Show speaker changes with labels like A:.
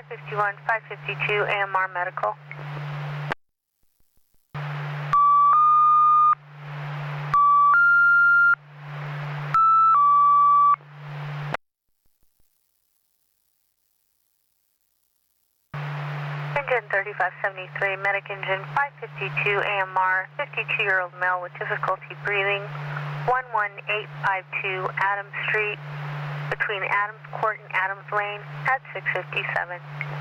A: 551, 552, AMR Medical. Engine 3573, medic engine 552, AMR, 52-year-old male with difficulty breathing, 11852 Adams Street, between Adams Court and Adams Lane at 657.